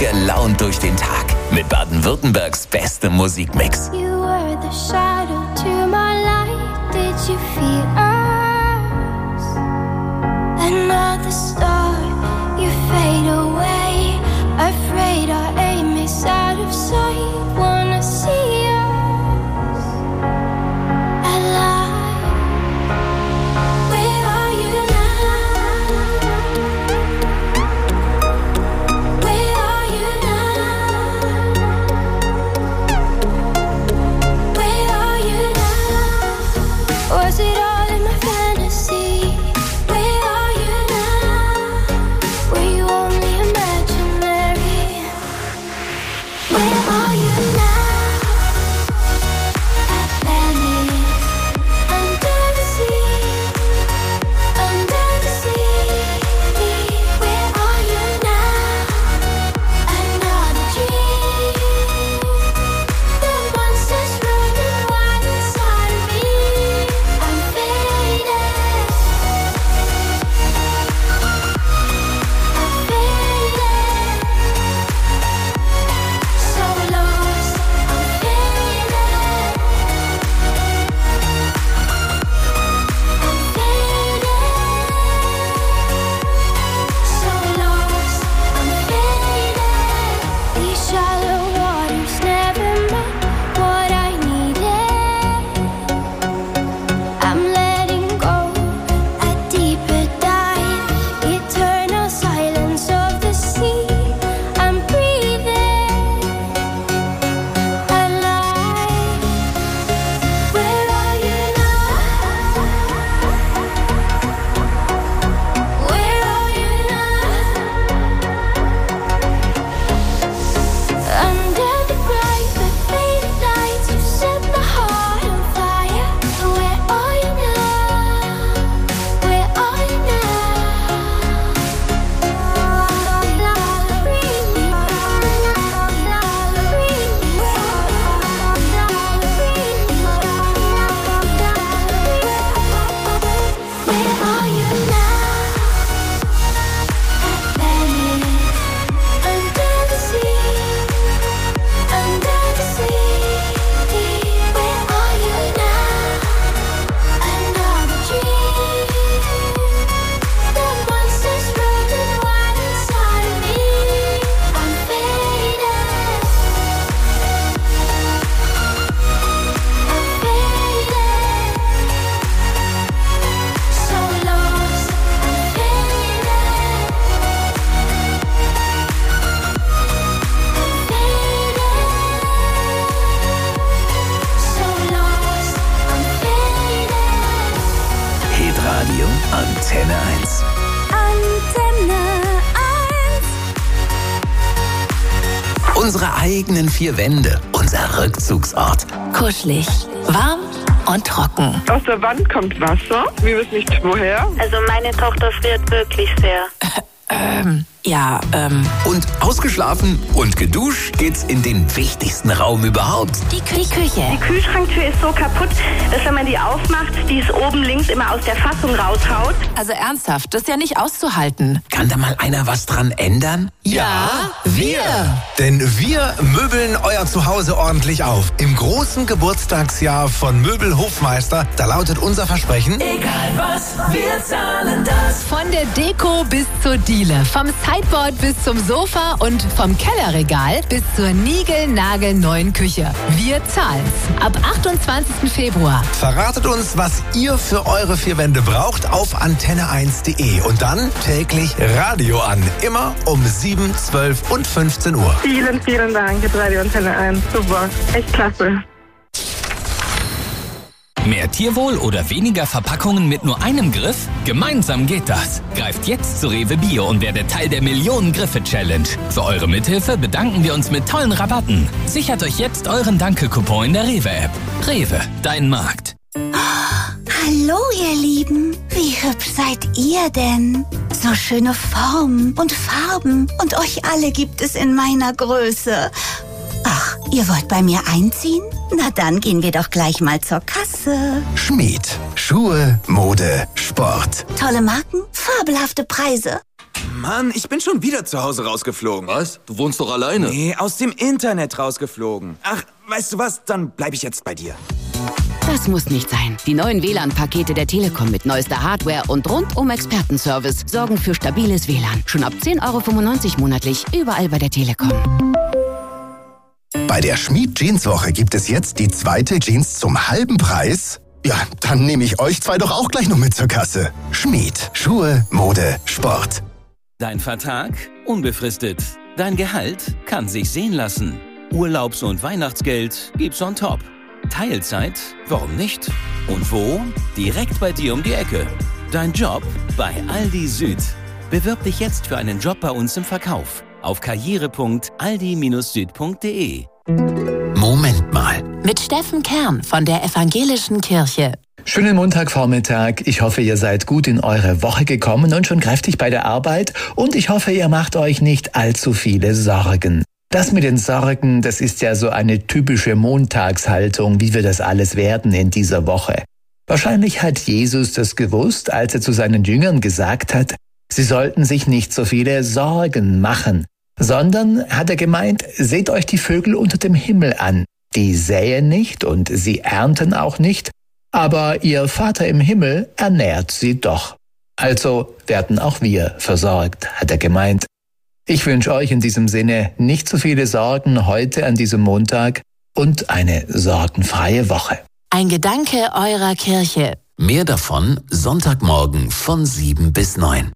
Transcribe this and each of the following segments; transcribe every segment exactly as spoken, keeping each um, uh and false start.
gelaunt durch den Tag mit Baden-Württembergs bestem Musikmix. You were the shadow to my light. Did you feel us? Another star, you fade away. Afraid our aim is out of sight. Wanna see us alive. Where are you now? Where are you now? Where are you now? Was it all in my fantasy? Where are you now? Were you only imaginary? Where are you now? Atlantis, under the sea, under the sea. Where are you now? Another dream. The monsters running wild inside of me. I'm faded. I'm faded. So lost. I'm faded. I'm faded. So lost. I'm faded. These shallow waters never met what I needed. I'm letting go, a deeper dive, eternal silence of the sea. I'm breathing alive. Where are you now? Where are you now? Under the bright but faded lights, you set my heart on fire. Where are you now? Where are you Where are you now? Atlantis, under the sea, under the sea. Where are you now? Another dream. The monsters running wild inside of me. I'm faded. I'm faded. So lost. I'm faded. I'm faded. So lost. I'm faded. Hitradio Antenne eins. Antenne eins. Unsere eigenen vier Wände, unser Rückzugsort. Kuschelig, warm und trocken. Aus der Wand kommt Wasser. Wir wissen nicht woher. Also meine Tochter friert wirklich sehr. Ähm, ja, ähm, Und ausgeschlafen und geduscht geht's in den wichtigsten Raum überhaupt. die, Kü die Küche. Die Kühlschranktür ist so kaputt, dass wenn man die aufmacht, die ist oben links immer aus der Fassung raushaut. Also ernsthaft, das ist ja nicht auszuhalten. Kann da mal einer was dran ändern? Ja, wir. Denn wir möbeln euer Zuhause ordentlich auf. Im großen Geburtstagsjahr von Möbelhofmeister, da lautet unser Versprechen: Egal was, wir zahlen das. Von der Deko bis zur Diele, vom Sideboard bis zum Sofa und vom Kellerregal bis zur niegelnagelneuen Küche. Wir zahlen's. Ab achtundzwanzigsten Februar. Verratet uns, was ihr für eure vier Wände braucht auf antenne eins punkt de und dann täglich Radio an. Immer um sieben, zwölf und fünfzehn Uhr. Vielen, vielen Dank, jetzt Radio Antenne eins. Super, echt klasse. Mehr Tierwohl oder weniger Verpackungen mit nur einem Griff? Gemeinsam geht das. Greift jetzt zu Rewe Bio und werdet Teil der Millionen-Griffe-Challenge. Für eure Mithilfe bedanken wir uns mit tollen Rabatten. Sichert euch jetzt euren Danke-Coupon in der Rewe-App. Rewe, dein Markt. Hallo, ihr Lieben. Wie hübsch seid ihr denn? So schöne Formen und Farben. Und euch alle gibt es in meiner Größe. Ach, ihr wollt bei mir einziehen? Na dann gehen wir doch gleich mal zur Kasse. Schmied. Schuhe, Mode, Sport. Tolle Marken, fabelhafte Preise. Mann, ich bin schon wieder zu Hause rausgeflogen. Was? Du wohnst doch alleine? Nee, aus dem Internet rausgeflogen. Ach, weißt du was? Dann bleib ich jetzt bei dir. Das muss nicht sein. Die neuen W L A N-Pakete der Telekom mit neuester Hardware und rundum Expertenservice sorgen für stabiles W L A N. Schon ab zehn Euro fünfundneunzig monatlich, überall bei der Telekom. Bei der Schmied Jeanswoche gibt es jetzt die zweite Jeans zum halben Preis. Ja, dann nehme ich euch zwei doch auch gleich noch mit zur Kasse. Schmied. Schuhe, Mode, Sport. Dein Vertrag? Unbefristet. Dein Gehalt? Kann sich sehen lassen. Urlaubs- und Weihnachtsgeld gibt's on top. Teilzeit? Warum nicht? Und wo? Direkt bei dir um die Ecke. Dein Job? Bei Aldi Süd. Bewirb dich jetzt für einen Job bei uns im Verkauf. Auf karriere punkt aldi Bindestrich süd punkt de. Moment mal. Mit Steffen Kern von der Evangelischen Kirche. Schönen Montagvormittag. Ich hoffe, ihr seid gut in eure Woche gekommen und schon kräftig bei der Arbeit. Und ich hoffe, ihr macht euch nicht allzu viele Sorgen. Das mit den Sorgen, das ist ja so eine typische Montagshaltung, wie wir das alles werden in dieser Woche. Wahrscheinlich hat Jesus das gewusst, als er zu seinen Jüngern gesagt hat, sie sollten sich nicht so viele Sorgen machen, sondern, hat er gemeint, seht euch die Vögel unter dem Himmel an. Die säen nicht und sie ernten auch nicht, aber ihr Vater im Himmel ernährt sie doch. Also werden auch wir versorgt, hat er gemeint. Ich wünsche euch in diesem Sinne nicht so viele Sorgen heute an diesem Montag und eine sorgenfreie Woche. Ein Gedanke eurer Kirche. Mehr davon Sonntagmorgen von sieben bis neun.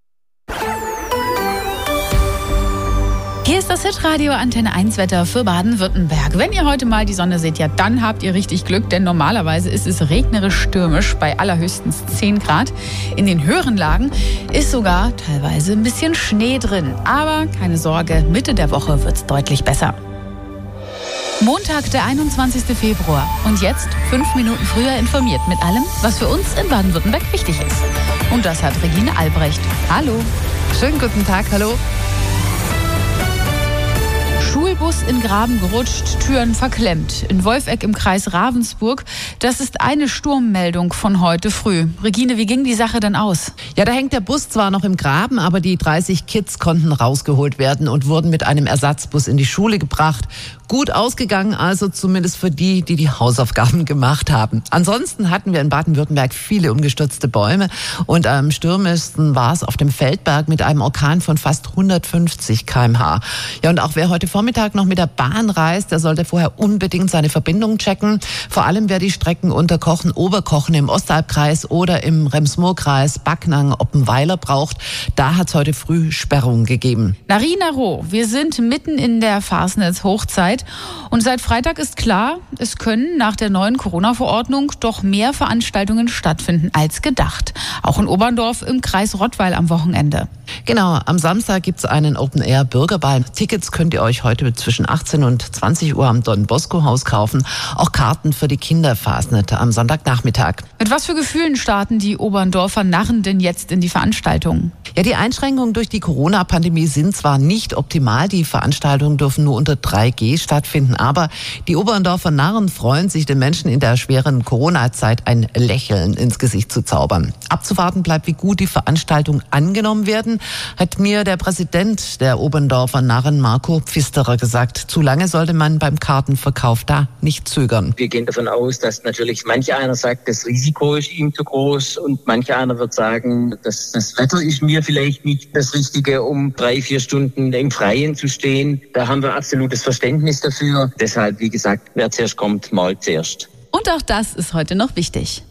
Hier ist das Hitradio Antenne eins Wetter für Baden-Württemberg. Wenn ihr heute mal die Sonne seht, ja, dann habt ihr richtig Glück, denn normalerweise ist es regnerisch stürmisch bei allerhöchstens zehn Grad. In den höheren Lagen ist sogar teilweise ein bisschen Schnee drin. Aber keine Sorge, Mitte der Woche wird es deutlich besser. Montag, der einundzwanzigster Februar. Und jetzt fünf Minuten früher informiert mit allem, was für uns in Baden-Württemberg wichtig ist. Und das hat Regine Albrecht. Hallo. Schönen guten Tag, hallo. Schulbus in Graben gerutscht, Türen verklemmt. In Wolfegg im Kreis Ravensburg. Das ist eine Sturmmeldung von heute früh. Regine, wie ging die Sache denn aus? Ja, da hängt der Bus zwar noch im Graben, aber die dreißig Kids konnten rausgeholt werden und wurden mit einem Ersatzbus in die Schule gebracht. Gut ausgegangen also, zumindest für die, die die Hausaufgaben gemacht haben. Ansonsten hatten wir in Baden-Württemberg viele umgestürzte Bäume und am stürmischsten war es auf dem Feldberg mit einem Orkan von fast hundertfünfzig Kilometer pro Stunde. Ja, und auch wer heute Vormittag noch mit der Bahn reist, der sollte vorher unbedingt seine Verbindung checken. Vor allem wer die Strecken Unterkochen, Oberkochen im Ostalbkreis oder im Rems-Murr-Kreis, Backnang, Oppenweiler braucht, da hat es heute früh Sperrungen gegeben. Narina Roh, wir sind mitten in der Fastnetz-Hochzeit. Und seit Freitag ist klar, es können nach der neuen Corona-Verordnung doch mehr Veranstaltungen stattfinden als gedacht. Auch in Oberndorf im Kreis Rottweil am Wochenende. Genau, am Samstag gibt's einen Open-Air-Bürgerball. Tickets könnt ihr euch heute zwischen achtzehn und zwanzig Uhr am Don-Bosco-Haus kaufen. Auch Karten für die Kinderfastnet am Sonntagnachmittag. Mit was für Gefühlen starten die Oberndorfer Narren denn jetzt in die Veranstaltung? Ja, die Einschränkungen durch die Corona-Pandemie sind zwar nicht optimal, die Veranstaltungen dürfen nur unter drei G stattfinden, aber die Oberndorfer Narren freuen sich, den Menschen in der schweren Corona-Zeit ein Lächeln ins Gesicht zu zaubern. Abzuwarten bleibt, wie gut die Veranstaltungen angenommen werden, hat mir der Präsident der Oberndorfer Narren, Marco Pfisterer, gesagt. Zu lange sollte man beim Kartenverkauf da nicht zögern. Wir gehen davon aus, dass natürlich manch einer sagt, das Risiko ist ihm zu groß und manch einer wird sagen, dass das Wetter ist mir vielleicht nicht das Richtige, um drei, vier Stunden im Freien zu stehen. Da haben wir absolutes Verständnis dafür. Deshalb, wie gesagt, wer zuerst kommt, malt zuerst. Und auch das ist heute noch wichtig.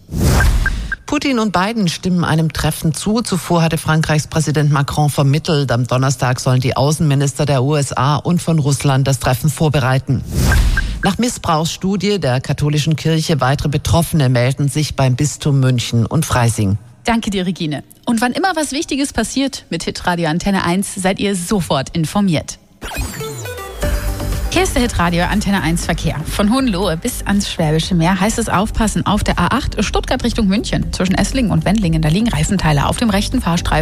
Putin und Biden stimmen einem Treffen zu. Zuvor hatte Frankreichs Präsident Macron vermittelt. Am Donnerstag sollen die Außenminister der U S A und von Russland das Treffen vorbereiten. Nach Missbrauchsstudie der katholischen Kirche weitere Betroffene melden sich beim Bistum München und Freising. Danke dir, Regine. Und wann immer was Wichtiges passiert mit Hitradio Antenne eins, seid ihr sofort informiert. Hier ist der Hitradio Antenne eins Verkehr. Von Hohenlohe bis ans Schwäbische Meer heißt es aufpassen auf der A acht Stuttgart Richtung München. Zwischen Esslingen und Wendlingen, da liegen Reifenteile auf dem rechten Fahrstreifen.